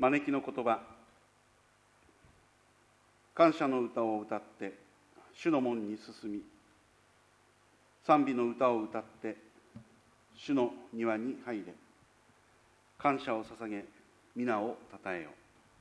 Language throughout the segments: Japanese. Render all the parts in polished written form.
招きの言葉、感謝の歌を歌って主の門に進み、賛美の歌を歌って主の庭に入れ、感謝を捧げ皆をたたえよ。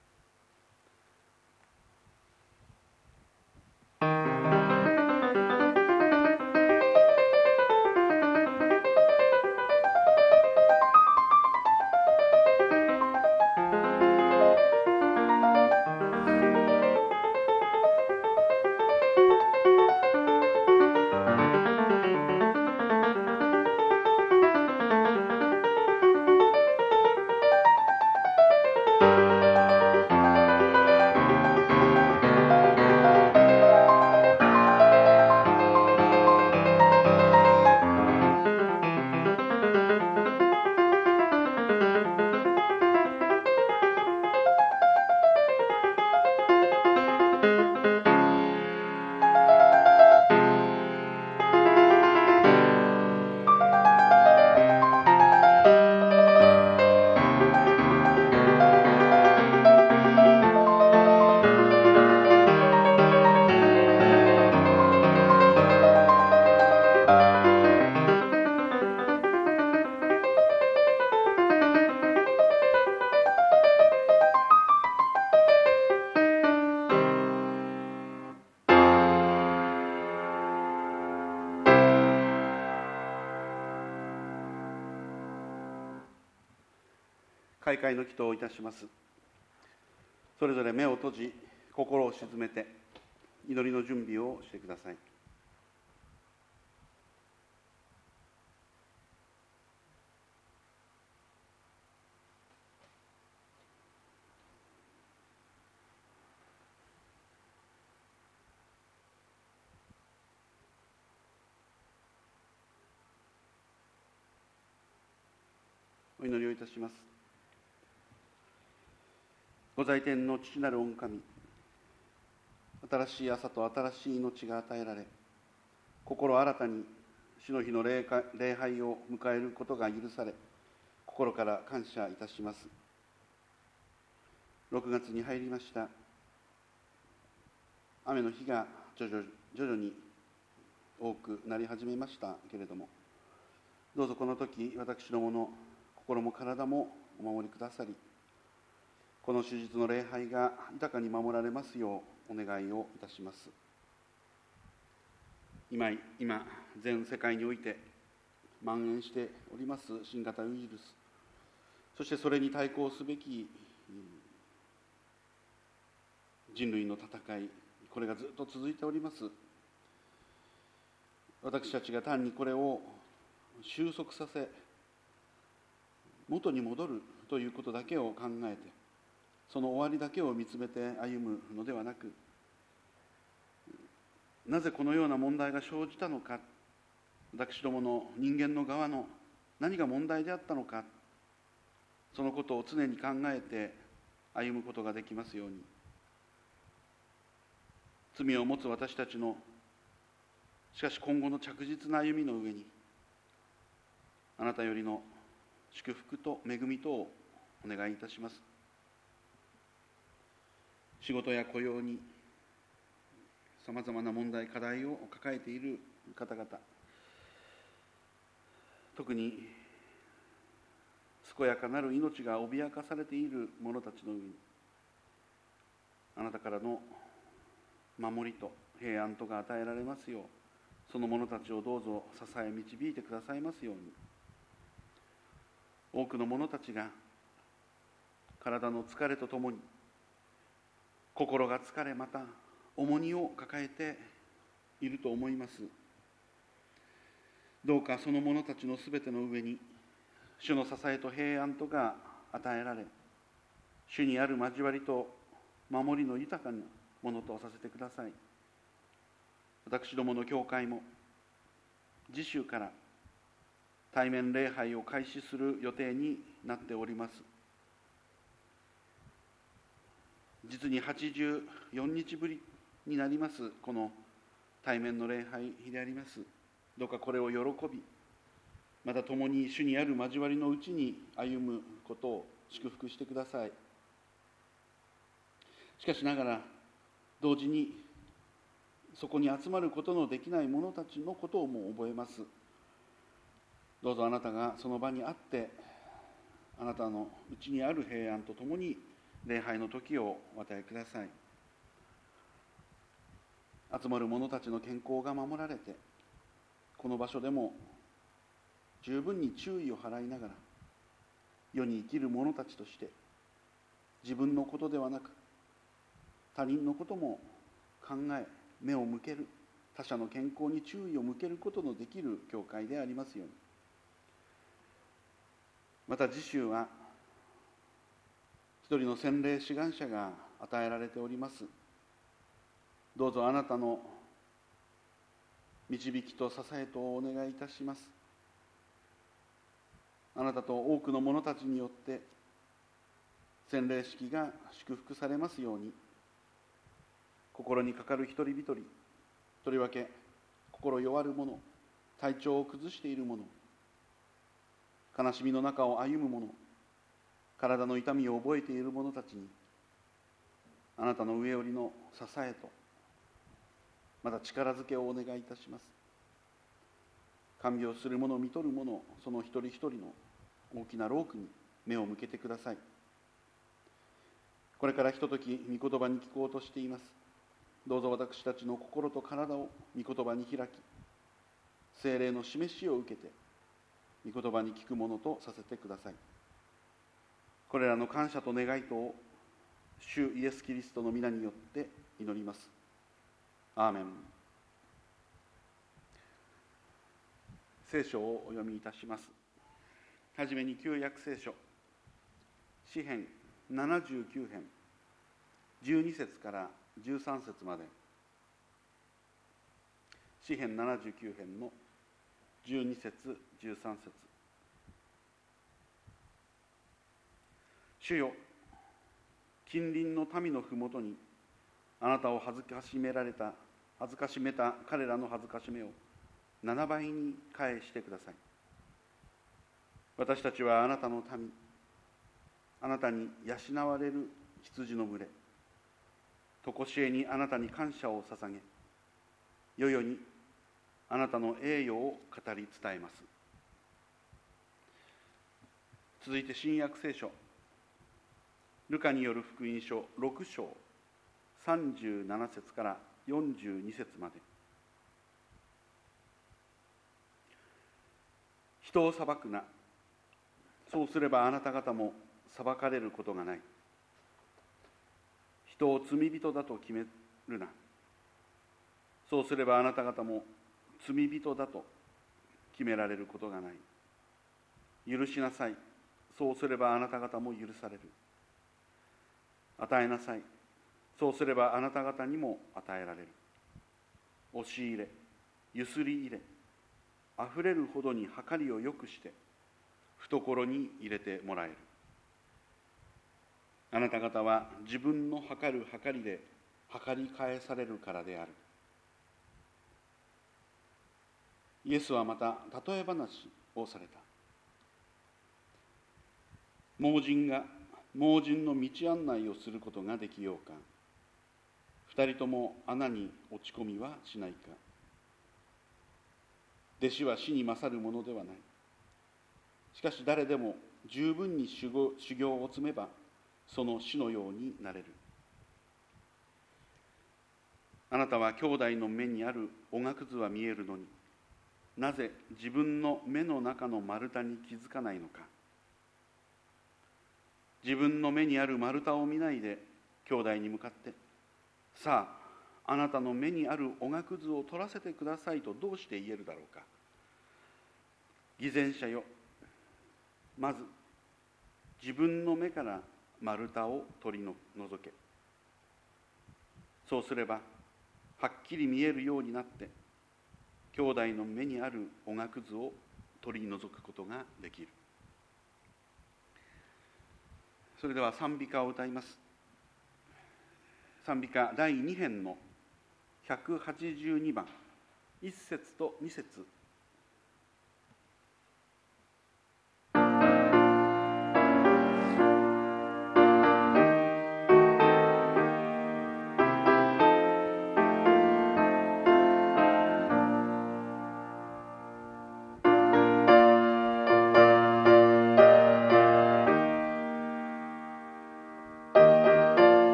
開会の祈祷をいたします。それぞれ目を閉じ、心を静めて、祈りの準備をしてください。お祈りをいたします。御在天の父なる御神、新しい朝と新しい命が与えられ、心新たに主の日の礼拝を迎えることが許され、心から感謝いたします。6月に入りました。雨の日が徐々に多くなり始めましたけれども、どうぞこの時、私どもの心も体もお守りくださり、この主日の礼拝が豊かに守られますようお願いをいたします。今全世界において蔓延しております新型ウイルス、そしてそれに対抗すべき人類の戦い、これがずっと続いております。私たちが単にこれを収束させ、元に戻るということだけを考えて、その終わりだけを見つめて歩むのではなく、なぜこのような問題が生じたのか、私どもの人間の側の何が問題であったのか、そのことを常に考えて歩むことができますように、罪を持つ私たちのしかし今後の着実な歩みの上に、あなたよりの祝福と恵みとをお願いいたします。仕事や雇用にさまざまな問題、課題を抱えている方々、特に健やかなる命が脅かされている者たちの上に、あなたからの守りと平安とが与えられますよう、その者たちをどうぞ支え導いてくださいますように。多くの者たちが体の疲れとともに心が疲れ、また重荷を抱えていると思います。どうかその者たちのすべての上に主の支えと平安とが与えられ、主にある交わりと守りの豊かなものとさせてください。私どもの教会も次週から対面礼拝を開始する予定になっております。実に84日ぶりになりますこの対面の礼拝であります。どうかこれを喜び、また共に主にある交わりのうちに歩むことを祝福してください。 しかしながら同時にそこに集まることのできない者たちのことをも覚えます。どうぞあなたがその場にあって、あなたのうちにある平安とともに礼拝の時をお与えください。集まる者たちの健康が守られて、この場所でも十分に注意を払いながら、世に生きる者たちとして自分のことではなく他人のことも考え、目を向ける、他者の健康に注意を向けることのできる教会でありますように。また次週は一人の洗礼志願者が与えられております。どうぞあなたの導きと支えとをお願いいたします。あなたと多くの者たちによって洗礼式が祝福されますように、心にかかる一人一人、とりわけ心弱る者、体調を崩している者、悲しみの中を歩む者、体の痛みを覚えている者たちに、あなたの上よりの支えと、また力づけをお願いいたします。看病する者、見とる者、その一人一人の大きな労苦に目を向けてください。これからひととき御言葉に聞こうとしています。どうぞ私たちの心と体を御言葉に開き、聖霊の示しを受けて御言葉に聞くものとさせてください。これらの感謝と願いとを主イエス・キリストの皆によって祈ります。アーメン。聖書をお読みいたします。はじめに旧約聖書、詩編79編12節から13節まで。詩編79編の12節13節。主よ、近隣の民のふもとにあなたを恥ずかしめた彼らの恥ずかしめを7倍に返してください。私たちはあなたの民、あなたに養われる羊の群れ、とこしえにあなたに感謝を捧げ、世々にあなたの栄誉を語り伝えます。続いて新約聖書、ルカによる福音書6章37節から42節まで。人を裁くな、そうすればあなた方も裁かれることがない。人を罪人だと決めるな、そうすればあなた方も罪人だと決められることがない。許しなさい、そうすればあなた方も許される。与えなさい、そうすればあなた方にも与えられる。押し入れ、ゆすり入れ、あふれるほどに計りをよくして懐に入れてもらえる。あなた方は自分の計る計りで計り返されるからである。イエスはまた例え話をされた。盲人が盲人の道案内をすることができようか。二人とも穴に落ち込みはしないか。弟子は死に勝るものではない。しかし誰でも十分に修行を積めばその死のようになれる。あなたは兄弟の目にあるおがくずは見えるのに、なぜ自分の目の中の丸太に気づかないのか。自分の目にある丸太を見ないで兄弟に向かって、さあ、あなたの目にあるおがくずを取らせてくださいとどうして言えるだろうか。偽善者よ、まず自分の目から丸太を取り除け。そうすればはっきり見えるようになって、兄弟の目にあるおがくずを取り除くことができる。それでは賛美歌を歌います。賛美歌第2編の182番、1節と2節。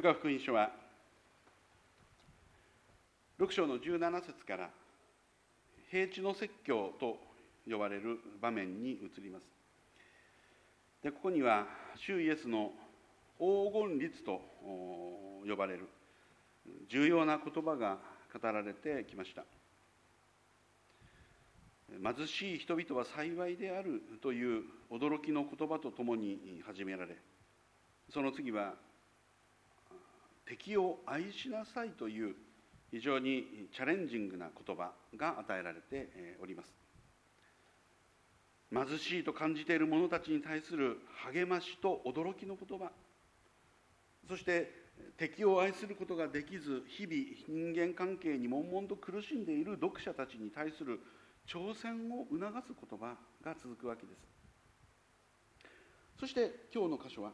ルカ福音書は6章の17節から平地の説教と呼ばれる場面に移ります。でここには主イエスの黄金律と呼ばれる重要な言葉が語られてきました。貧しい人々は幸いであるという驚きの言葉とともに始められ、その次は敵を愛しなさいという非常にチャレンジングな言葉が与えられております。貧しいと感じている者たちに対する励ましと驚きの言葉、そして敵を愛することができず日々人間関係に悶々と苦しんでいる読者たちに対する挑戦を促す言葉が続くわけです。そして今日の箇所は、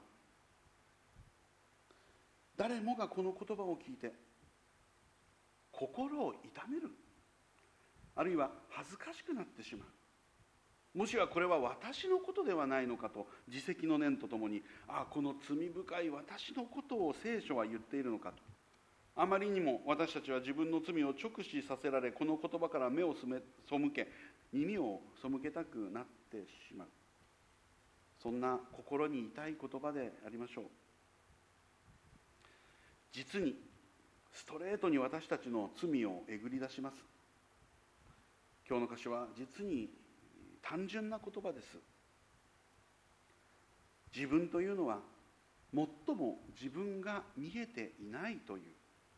誰もがこの言葉を聞いて心を痛める、あるいは恥ずかしくなってしまう、もしはこれは私のことではないのかと自責の念とともに、この罪深い私のことを聖書は言っているのかと、あまりにも私たちは自分の罪を直視させられ、この言葉から目を背け耳を背けたくなってしまう、そんな心に痛い言葉でありましょう。実にストレートに私たちの罪をえぐり出します。今日の箇所は実に単純な言葉です。自分というのは最も自分が見えていないという、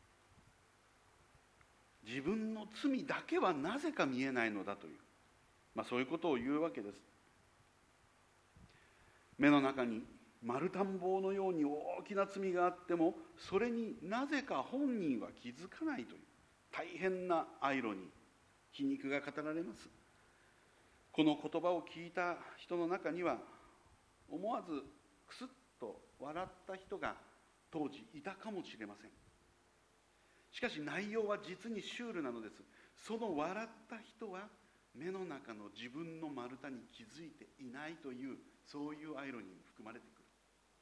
自分の罪だけはなぜか見えないのだという、そういうことを言うわけです。目の中に丸田んぼのように大きな罪があっても、それになぜか本人は気づかないという大変なアイロニー、皮肉が語られます。この言葉を聞いた人の中には、思わずクスッと笑った人が当時いたかもしれません。しかし内容は実にシュールなのです。その笑った人は目の中の自分の丸太に気づいていないという、そういうアイロニーも含まれてくる。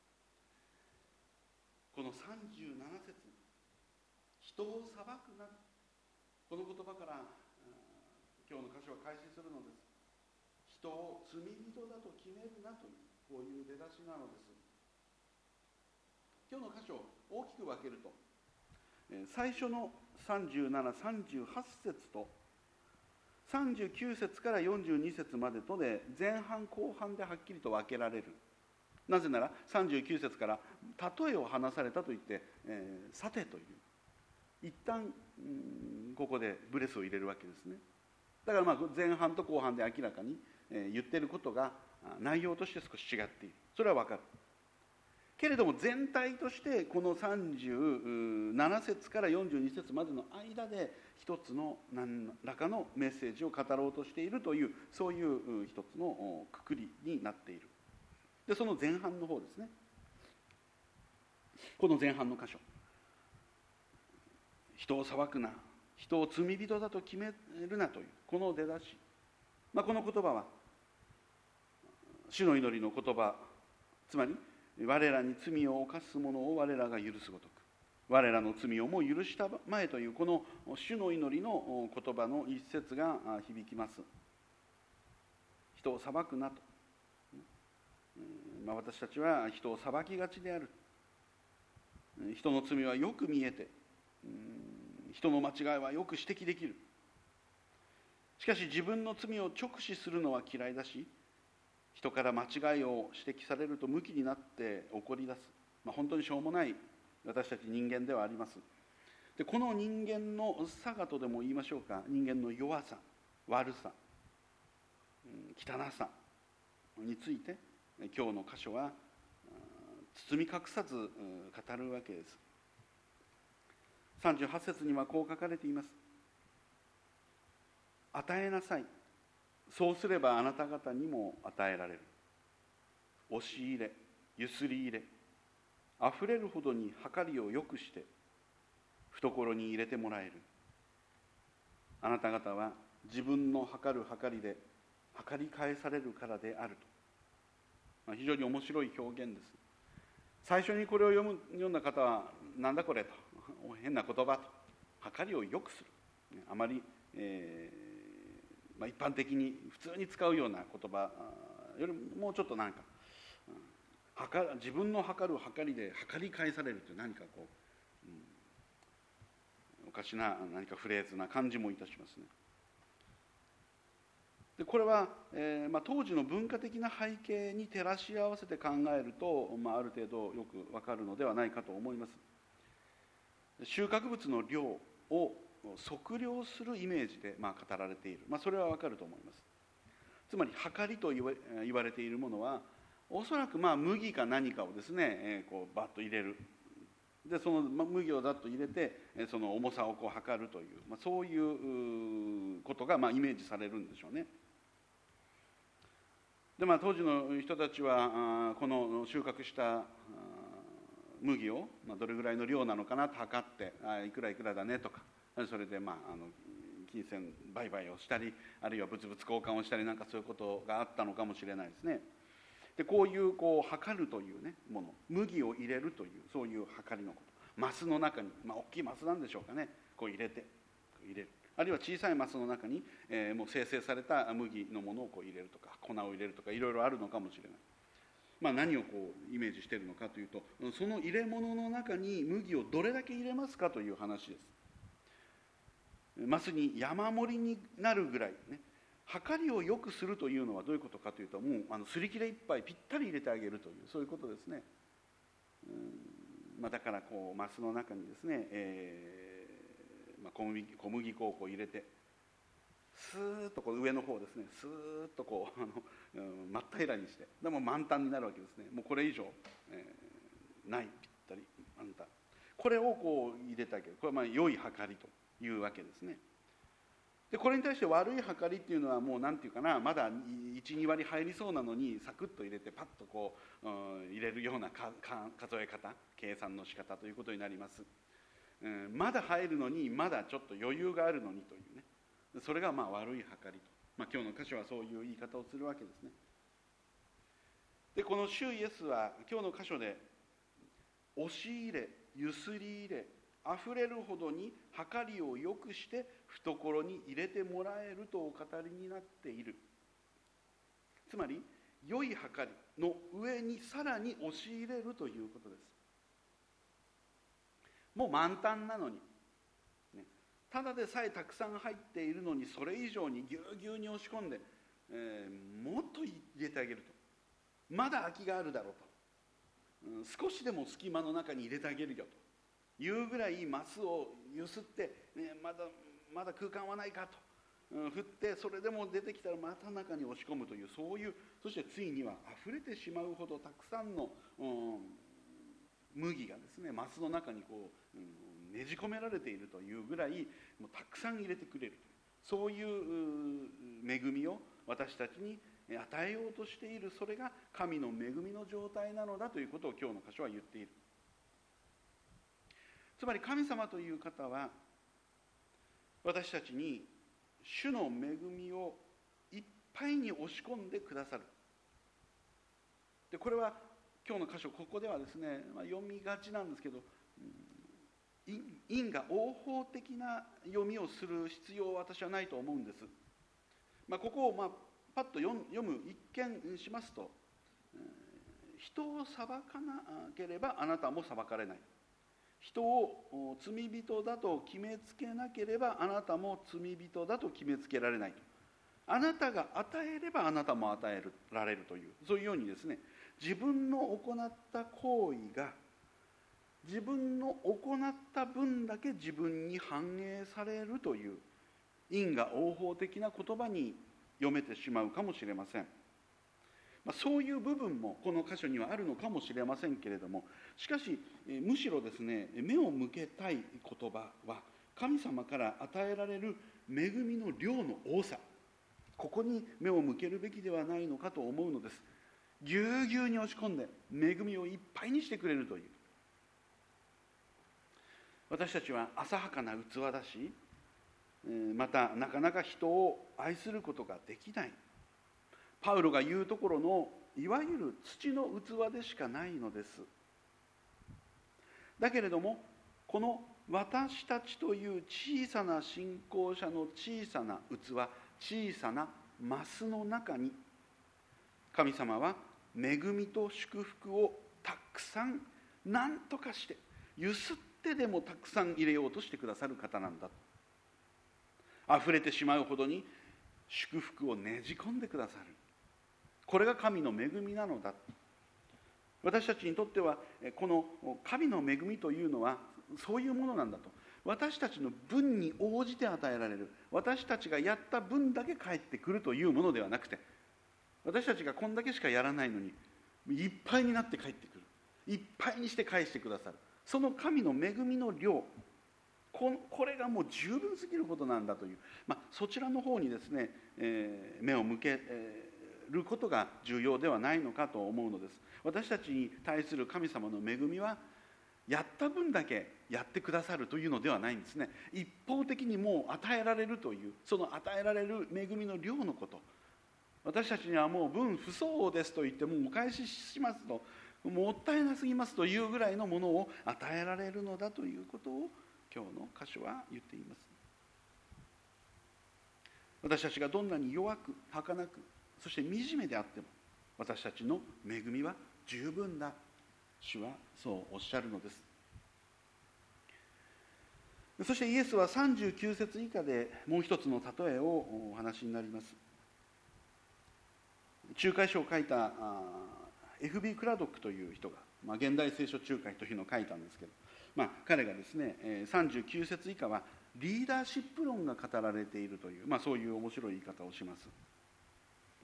この37節、人を裁くな、この言葉から今日の箇所は開始するのです。人を罪人だと決めるなという、こういう出だしなのです。今日の箇所を大きく分けると、最初の37、38節と39節から42節までとで前半後半ではっきりと分けられる。なぜなら39節から例えを話されたと言って、さてという一旦、ここでブレスを入れるわけですね。だから前半と後半で明らかに、言っていることが内容として少し違っている、それは分かるけれども、全体としてこの37節から42節までの間で一つの何らかのメッセージを語ろうとしているという、そういう一つのくくりになっている。でその前半の方ですね、この前半の箇所、人を裁くな、人を罪人だと決めるなというこの出だし、この言葉は主の祈りの言葉、つまり我らに罪を犯す者を我らが許すごとく、我らの罪をも許したまえという、この主の祈りの言葉の一節が響きます。人を裁くなと、私たちは人を裁きがちである。人の罪はよく見えて、人の間違いはよく指摘できる。しかし自分の罪を直視するのは嫌いだし、人から間違いを指摘されるとムキになって怒り出す、本当にしょうもない私たち人間ではあります。でこの人間の差がとでも言いましょうか、人間の弱さ、悪さ、汚さについて今日の箇所は包み隠さず語るわけです。38節にはこう書かれています。与えなさい、そうすればあなた方にも与えられる。押し入れ、ゆすり入れ、あふれるほどに計りをよくして懐に入れてもらえる。あなた方は自分の計る計りで計り返されるからであると。非常に面白い表現です。 最初にこれを読んだ方はなんだこれと、変な言葉と、計りを良くする、あまり、一般的に普通に使うような言葉よりもうちょっとなんか、自分の計る計りで計り返されるという何かこう、おかしな何かフレーズな感じもいたしますね。でこれは、当時の文化的な背景に照らし合わせて考えると、ある程度よくわかるのではないかと思います。収穫物の量を測量するイメージで語られている、それはわかると思います。つまり計りと言われているものはおそらく麦か何かをですね、こうバッと入れる、でその麦をざっと入れてその重さをこう測るという、そういうことがイメージされるんでしょうね。で当時の人たちはこの収穫した麦をどれぐらいの量なのかなと測って、いくらいくらだねとか、それで金銭売買をしたり、あるいは物々交換をしたり、なんかそういうことがあったのかもしれないですね。でこういう測るというねもの、麦を入れるというそういう計りのこと、マスの中に、大きいマスなんでしょうかね、こう入れる、あるいは小さいマスの中に、もう精製された麦のものをこう入れるとか、粉を入れるとか、いろいろあるのかもしれない。何をこうイメージしているのかというと、その入れ物の中に麦をどれだけ入れますかという話です。マスに山盛りになるぐらいね。計りを良くするというのはどういうことかというと、もうすり切れ一杯ぴったり入れてあげるという、そういうことですね。だからこうマスの中にですね、小麦粉をこう入れて、スーッとこう上の方ですね、スーッとこう真っ平らにして、でも満タンになるわけですね。もうこれ以上、ない、ぴったり満タン、これをこう入れてあげる、これは良い計りというわけですね。でこれに対して悪い計りっていうのは、もうなんていうかな、まだ 1,2 割入りそうなのにサクッと入れてパッとこう、入れるような数え方、計算の仕方ということになります。まだ入るのにまだちょっと余裕があるのにというね、それが悪い計りと、今日の箇所はそういう言い方をするわけですね。でこの主イエスは今日の箇所で押し入れ、ゆすり入れ、あふれるほどに計りを良くして懐に入れてもらえるとお語りになっている。つまり良い計りの上にさらに押し入れるということです。もう満タンなのに、ただでさえたくさん入っているのに、それ以上にぎゅうぎゅうに押し込んで、もっと入れてあげると、まだ空きがあるだろうと、少しでも隙間の中に入れてあげるよというぐらいマスをゆすって、まだ空間はないかと、振って、それでも出てきたらまた中に押し込むという、そういう、そしてついには溢れてしまうほどたくさんの、麦がですね、マスの中にこう、ねじ込められているというぐらい、もうたくさん入れてくれる、そういう恵みを私たちに与えようとしている、それが神の恵みの状態なのだということを今日の箇所は言っている。つまり神様という方は私たちに主の恵みをいっぱいに押し込んでくださる。でこれは今日の箇所、ここではですね、読みがちなんですけど、因果応報的な読みをする必要は私はないと思うんです。ここをパッと読む一見しますと、人を裁かなければあなたも裁かれない、人を罪人だと決めつけなければあなたも罪人だと決めつけられない、あなたが与えればあなたも与えられるという、そういうようにですね、自分の行った行為が自分の行った分だけ自分に反映されるという因果応報的な言葉に読めてしまうかもしれません。そういう部分もこの箇所にはあるのかもしれませんけれども、しかしむしろですね、目を向けたい言葉は神様から与えられる恵みの量の多さ、ここに目を向けるべきではないのかと思うのです。ぎゅうぎゅうに押し込んで恵みをいっぱいにしてくれるという、私たちは浅はかな器だし、またなかなか人を愛することができない、パウロが言うところのいわゆる土の器でしかないのです。 だけれどもこの私たちという小さな信仰者の小さな器、小さなマスの中に、神様は恵みと祝福をたくさん何とかしてゆすってでもたくさん入れようとしてくださる方なんだ。溢れてしまうほどに祝福をねじ込んでくださる。これが神の恵みなのだ。私たちにとってはこの神の恵みというのはそういうものなんだと。私たちの分に応じて与えられる、私たちがやった分だけ返ってくるというものではなくて、私たちがこんだけしかやらないのにいっぱいになって返ってくる、いっぱいにして返してくださる、その神の恵みの量、これがもう十分すぎることなんだという、そちらの方にですね、目を向けることが重要ではないのかと思うのです。私たちに対する神様の恵みはやった分だけやってくださるというのではないんですね。一方的にもう与えられるという、その与えられる恵みの量のこと、私たちにはもう分不相応ですと言ってもお返ししますと、もったいなすぎますというぐらいのものを与えられるのだということを今日の箇所は言っています。私たちがどんなに弱く儚く、そして惨めであっても私たちの恵みは十分だ、主はそうおっしゃるのです。そしてイエスは39節以下でもう一つの例えをお話になります。仲介書を書いたF.B. クラドックという人が、現代聖書仲介というのを書いたんですけど、彼がですね39節以下はリーダーシップ論が語られているという、そういう面白い言い方をします。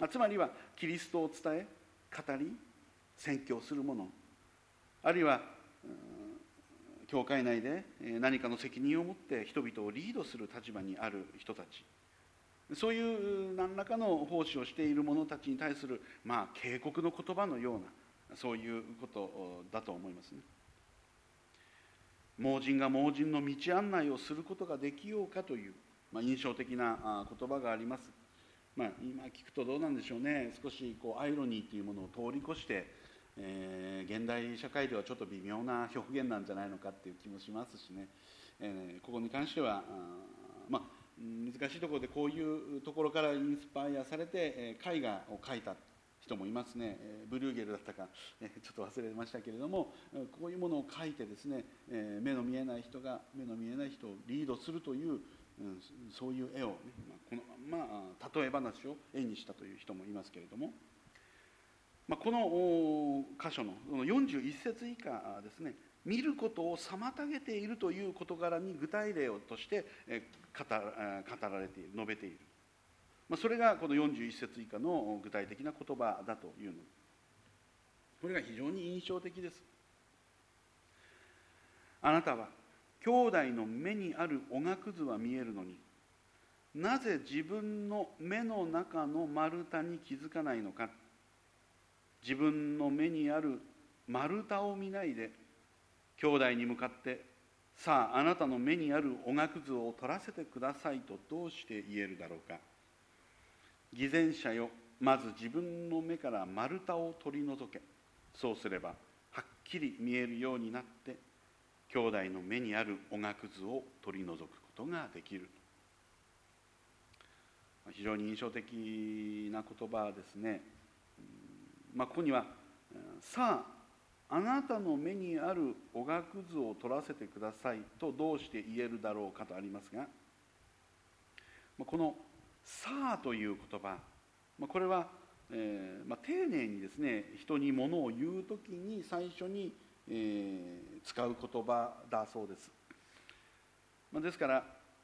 つまりはキリストを伝え語り宣教する者、あるいは教会内で何かの責任を持って人々をリードする立場にある人たち、そういう何らかの奉仕をしている者たちに対する、警告の言葉のような、そういうことだと思いますね。盲人が盲人の道案内をすることができようかという、印象的な言葉があります。今聞くとどうなんでしょうね。少しアイロニーというものを通り越して、現代社会ではちょっと微妙な表現なんじゃないのかっていう気もしますしね、ここに関しては難しいところでこういうところからインスパイアされて絵画を描いた人もいますね。ブリューゲルだったかちょっと忘れましたけれども、こういうものを描いてですね、目の見えない人が目の見えない人をリードするという、そういう絵を、この例え話を絵にしたという人もいますけれども、この箇所の41節以下ですね、見ることを妨げているという事柄に具体例として語られている、述べている、それがこの41節以下の具体的な言葉だというの、これが非常に印象的です。あなたは兄弟の目にあるおがくずは見えるのに、なぜ自分の目の中の丸太に気づかないのか。自分の目にある丸太を見ないで兄弟に向かって、さああなたの目にあるおがくずを取らせてくださいとどうして言えるだろうか。偽善者よ、まず自分の目から丸太を取り除け。そうすればはっきり見えるようになって、兄弟の目にあるおがくずを取り除くことができる。非常に印象的な言葉ですね。ここにはさああなたの目にあるおがくずを取らせてくださいとどうして言えるだろうかとありますが、このさあという言葉、これは、丁寧にですね、人にものを言うときに最初に、使う言葉だそうです。ですから、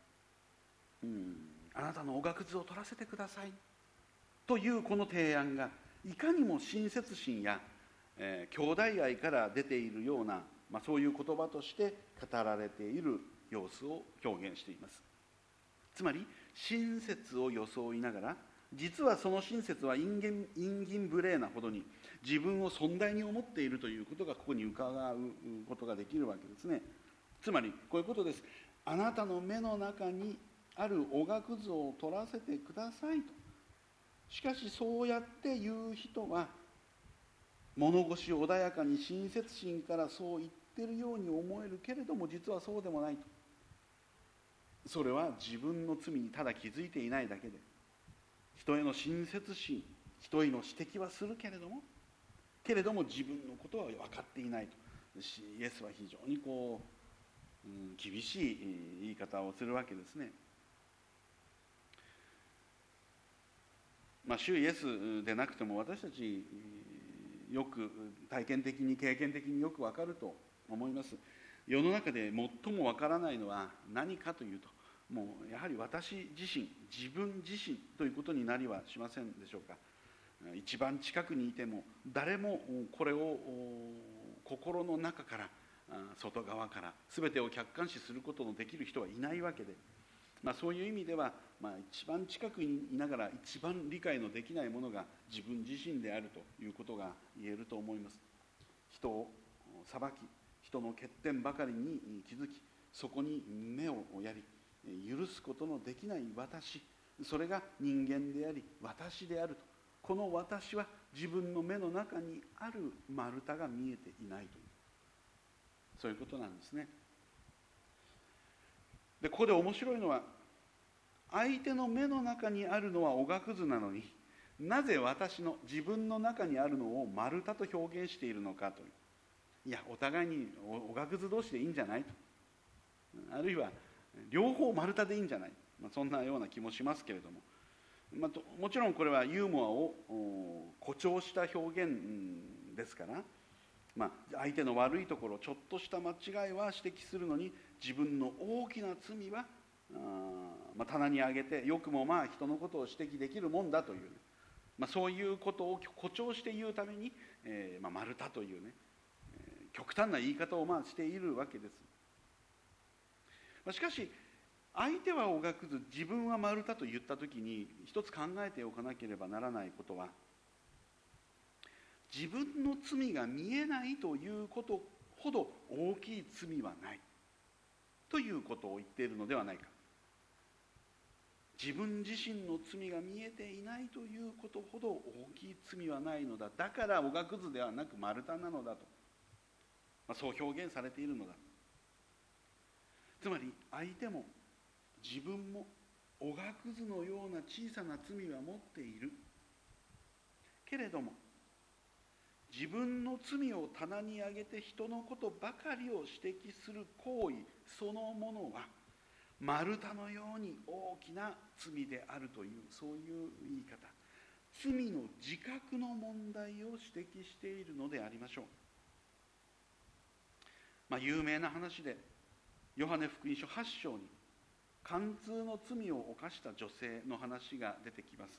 あなたのおがくずを取らせてくださいというこの提案がいかにも親切心や、兄弟愛から出ているような、そういう言葉として語られている様子を表現しています。つまり親切を装いながら、実はその親切は陰銀無礼なほどに自分を尊大に思っているということがここに伺うことができるわけですね。つまりこういうことです。あなたの目の中にあるおがくずを取らせてくださいと。しかしそうやって言う人は物腰穏やかに親切心からそう言っっているように思えるけれども実はそうでもないと。それは自分の罪にただ気づいていないだけで、人への親切心、人への指摘はするけれども自分のことは分かっていないと。イエスは非常に厳しい言い方をするわけですね。主イエスでなくても私たちよく体験的に経験的によく分かると思います。世の中で最も分からないのは何かというと、もうやはり私自身、自分自身ということになりはしませんでしょうか。一番近くにいても誰もこれを心の中から外側から全てを客観視することのできる人はいないわけで、そういう意味では、一番近くにいながら一番理解のできないものが自分自身であるということが言えると思います。人を裁き、人の欠点ばかりに気づき、そこに目をやり許すことのできない私、それが人間であり私であると。この私は自分の目の中にある丸太が見えていないという、そういうことなんですね。でここで面白いのは、相手の目の中にあるのはおがくずなのに、なぜ私の自分の中にあるのを丸太と表現しているのかという。いや、お互いにおがくず同士でいいんじゃないと、あるいは両方丸太でいいんじゃない、そんなような気もしますけれども、もちろんこれはユーモアを誇張した表現ですから、相手の悪いところ、ちょっとした間違いは指摘するのに、自分の大きな罪は棚に上げて、よくも人のことを指摘できるもんだという、そういうことを誇張して言うために、丸太というね、極端な言い方をしているわけです。しかし相手はおがくず、自分は丸太と言ったときに一つ考えておかなければならないことは、自分の罪が見えないということほど大きい罪はないということを言っているのではないか。自分自身の罪が見えていないということほど大きい罪はないのだ。だからおがくずではなく丸太なのだと、そう表現されているのだ。つまり相手も自分もおがくずのような小さな罪は持っているけれども、自分の罪を棚に上げて人のことばかりを指摘する行為そのものは丸太のように大きな罪であるという、そういう言い方、罪の自覚の問題を指摘しているのでありましょう。有名な話でヨハネ福音書8章に貫通の罪を犯した女性の話が出てきます。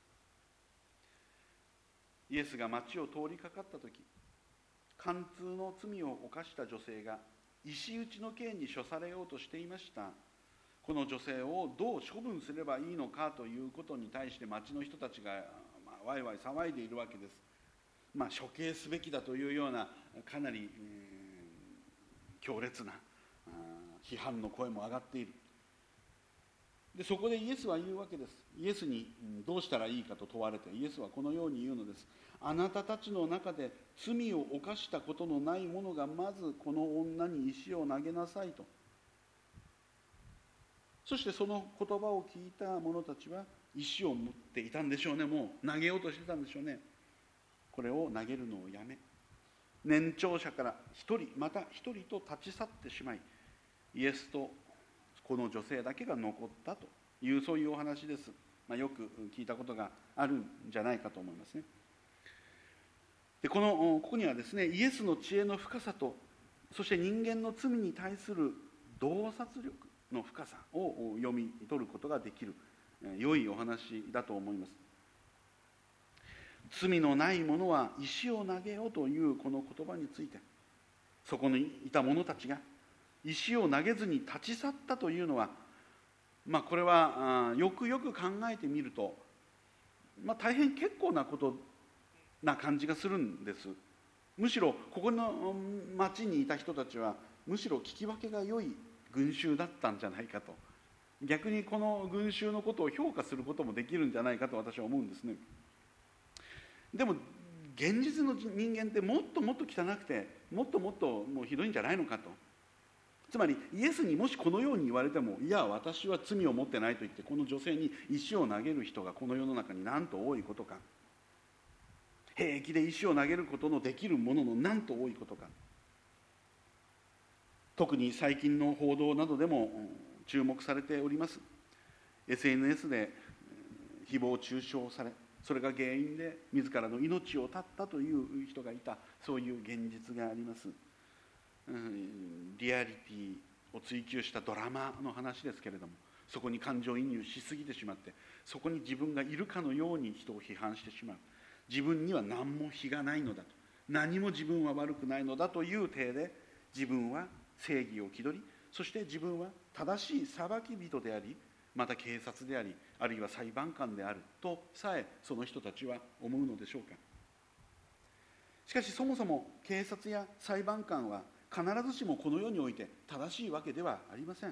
イエスが町を通りかかった時、貫通の罪を犯した女性が石打ちの刑に処されようとしていました。この女性をどう処分すればいいのかということに対して町の人たちがワイワイ騒いでいるわけです。処刑すべきだというようなかなり強烈な批判の声も上がっている。でそこでイエスは言うわけです。イエスにどうしたらいいかと問われて、イエスはこのように言うのです。あなたたちの中で罪を犯したことのない者がまずこの女に石を投げなさいと。そしてその言葉を聞いた者たちは石を持っていたんでしょうね。もう投げようとしてたんでしょうね。これを投げるのをやめ、年長者から一人また一人と立ち去ってしまい、イエスとこの女性だけが残ったという、そういうお話です。よく聞いたことがあるんじゃないかと思いますね。でここにはですね、イエスの知恵の深さと、そして人間の罪に対する洞察力の深さを読み取ることができる良いお話だと思います。罪のない者は石を投げようというこの言葉について、そこにいた者たちが石を投げずに立ち去ったというのは、これはよくよく考えてみると、大変結構なことな感じがするんです。むしろここの町にいた人たちはむしろ聞き分けが良い群衆だったんじゃないかと、逆にこの群衆のことを評価することもできるんじゃないかと私は思うんですね。でも現実の人間ってもっともっと汚くてもっともっともうひどいんじゃないのかと。つまりイエスにもしこのように言われても、いや私は罪を持ってないと言ってこの女性に石を投げる人がこの世の中になんと多いことか、平気で石を投げることのできるもののなんと多いことか。特に最近の報道などでも注目されております SNS で誹謗中傷され、それが原因で自らの命を絶ったという人がいた、そういう現実があります。リアリティを追求したドラマの話ですけれども、そこに感情移入しすぎてしまって、そこに自分がいるかのように人を批判してしまう。自分には何も非がないのだと、何も自分は悪くないのだという体で、自分は正義を気取り、そして自分は正しい裁き人であり、また警察であり、あるいは裁判官であるとさえその人たちは思うのでしょうか。しかしそもそも警察や裁判官は必ずしもこの世において正しいわけではありません。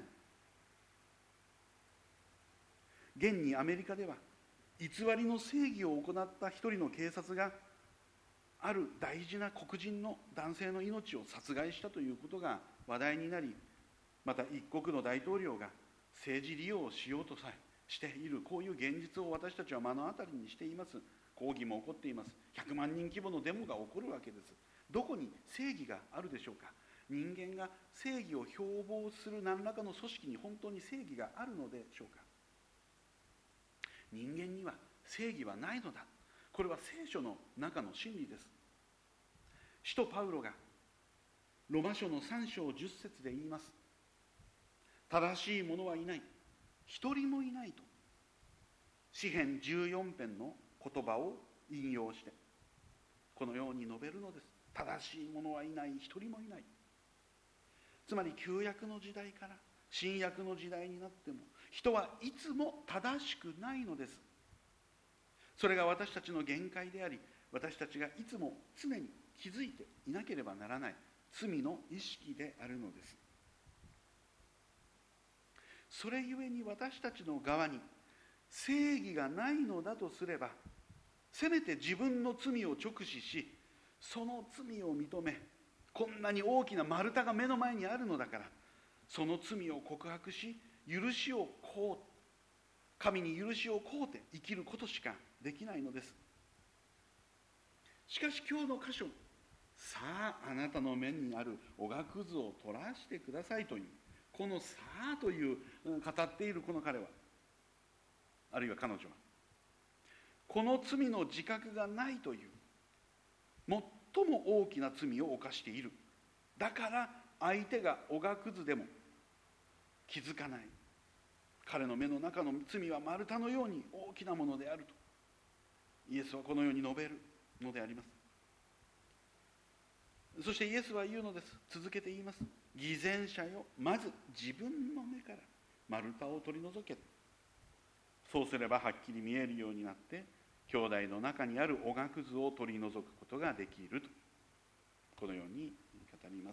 現にアメリカでは偽りの正義を行った一人の警察がある大事な黒人の男性の命を殺害したということが話題になり、また一国の大統領が政治利用をしようとさえしている、こういう現実を私たちは目の当たりにしています。抗議も起こっています。100万人規模のデモが起こるわけです。どこに正義があるでしょうか。人間が正義を標榜する何らかの組織に本当に正義があるのでしょうか。人間には正義はないのだ。これは聖書の中の真理です。使徒パウロがロマ書の3章10節で言います。正しい者はいない、一人もいないと、詩編14編の言葉を引用してこのように述べるのです。正しい者はいない、一人もいない。つまり旧約の時代から新約の時代になっても人はいつも正しくないのです。それが私たちの限界であり、私たちがいつも常に気づいていなければならない罪の意識であるのです。それゆえに私たちの側に正義がないのだとすれば、せめて自分の罪を直視し、その罪を認め、こんなに大きな丸太が目の前にあるのだから、その罪を告白し、許しを請う、神に許しを請うて生きることしかできないのです。しかし今日の箇所、さああなたの面にあるおがくずを取らしてくださいという、このさあという語っているこの彼は、あるいは彼女は、この罪の自覚がないという最も大きな罪を犯している。だから相手がおがくずでも気づかない。彼の目の中の罪は丸太のように大きなものであるとイエスはこのように述べるのであります。そしてイエスは言うのです。続けて言います。偽善者よ、まず自分の目から丸太を取り除け。そうすればはっきり見えるようになって兄弟の中にあるおがくずを取り除くことができると、このように語ります。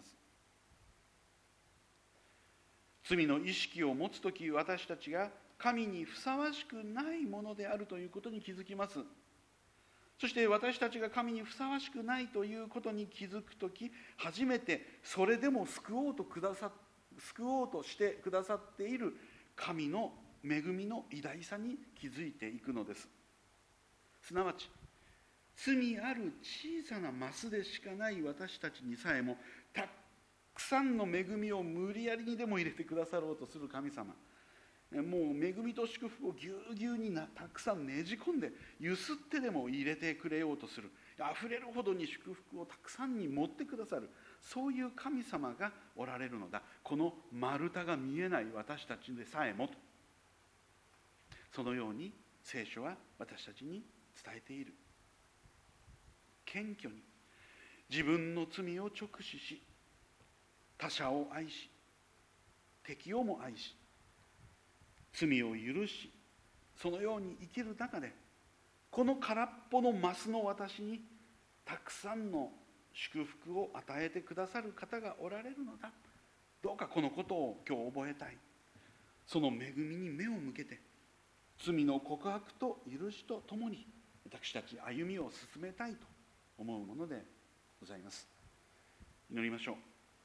罪の意識を持つとき、私たちが神にふさわしくないものであるということに気づきます。そして私たちが神にふさわしくないということに気づくとき、初めてそれでも救おうとしてくださっている神の恵みの偉大さに気づいていくのです。すなわち罪ある小さなマスでしかない私たちにさえもたくさんの恵みを無理やりにでも入れてくださろうとする神様、もう恵みと祝福をぎゅうぎゅうにたくさんねじ込んでゆすってでも入れてくれようとする、あふれるほどに祝福をたくさんに持ってくださる、そういう神様がおられるのだ。この丸太が見えない私たちでさえもと、そのように聖書は私たちに伝えている。謙虚に自分の罪を直視し、他者を愛し敵をも愛し罪を許し、そのように生きる中で、この空っぽのマスの私にたくさんの祝福を与えてくださる方がおられるのだ。どうかこのことを今日覚えたい。その恵みに目を向けて、罪の告白と許しとともに私たち歩みを進めたいと思うものでございます。 祈りましょう。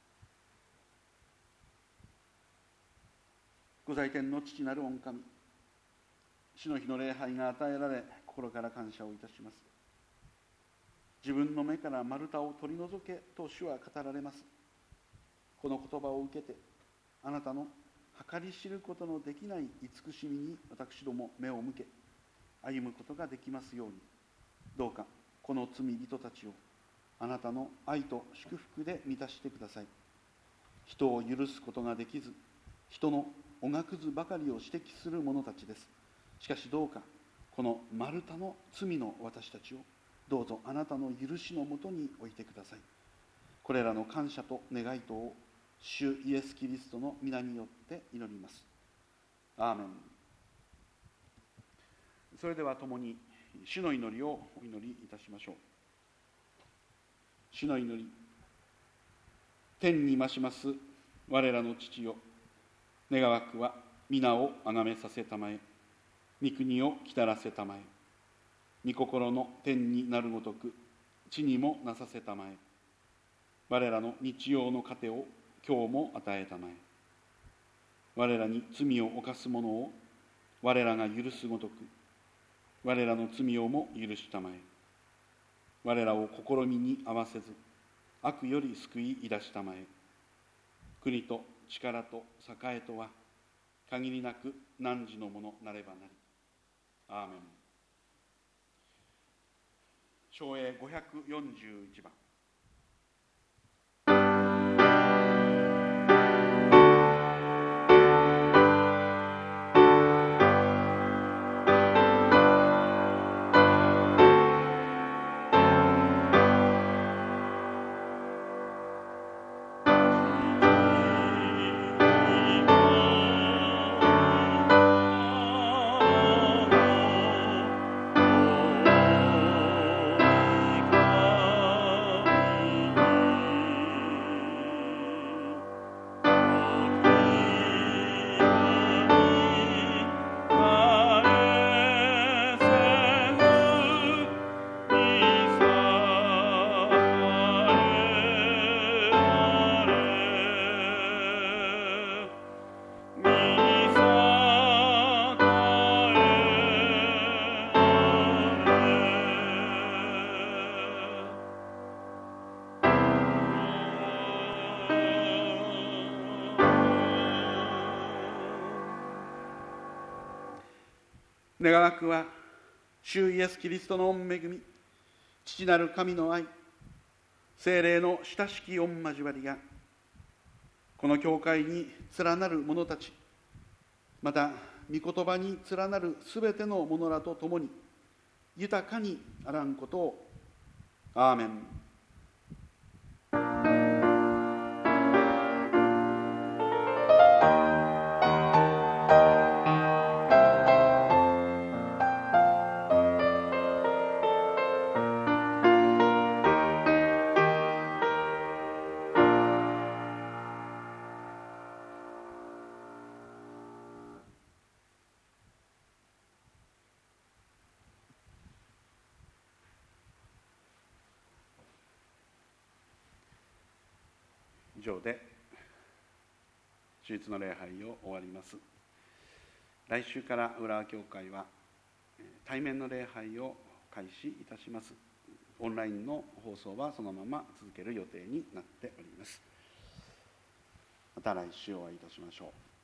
ご在天の父なる御神、主の日の礼拝が与えられ、心から感謝をいたします。自分の目から丸太を取り除けと主は語られます。この言葉を受けて、あなたの計り知ることのできない慈しみに私ども目を向け、歩むことができますように、どうかこの罪人たちをあなたの愛と祝福で満たしてください。人を許すことができず、人のおがくずばかりを指摘する者たちです。しかしどうかこの丸太の罪の私たちをどうぞあなたの許しのもとに置いてください。これらの感謝と願いとを主イエス・キリストの皆によって祈ります。アーメン。それでは共に主の祈りをお祈りいたしましょう。主の祈り。天に増します我らの父よ、願わくは皆をあがめさせたまえ、御国を来たらせたまえ、御心の天になるごとく地にもなさせたまえ、我らの日曜の糧を今日も与えたまえ、我らに罪を犯す者を我らが許すごとく我らの罪をも許したまえ、我らを試みに合わせず悪より救い出したまえ、国と力と栄とは限りなく汝のものなればなり。アーメン。唱詠541番。願わくは主イエス・キリストの御恵み、父なる神の愛、聖霊の親しき御交わりがこの教会に連なる者たち、また御言葉に連なるすべての者らと共に豊かにあらんことを。アーメン。以上で主日の礼拝を終わります。来週から浦和教会は対面の礼拝を開始いたします。オンラインの放送はそのまま続ける予定になっております。また来週お会いいたしましょう。